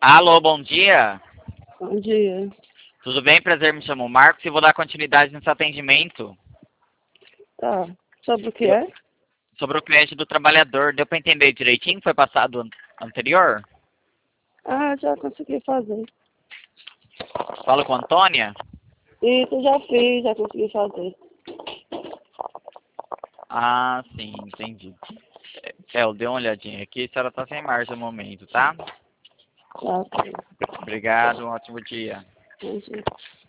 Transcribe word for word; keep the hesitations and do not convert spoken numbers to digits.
Alô, bom dia. Bom dia. Tudo bem? Prazer, me chamo Marcos e vou dar continuidade nesse atendimento. Tá. Sobre o que Eu- é? Sobre o crédito do trabalhador. Deu para entender direitinho? Foi passado an- anterior? Ah, já consegui fazer. Falo com a Antônia? Isso, já fiz, já consegui fazer. Ah, sim, entendi. É, eu dei uma olhadinha aqui. A senhora está sem margem no momento, tá? Tá, ok. Obrigado, um ótimo dia. Bom dia.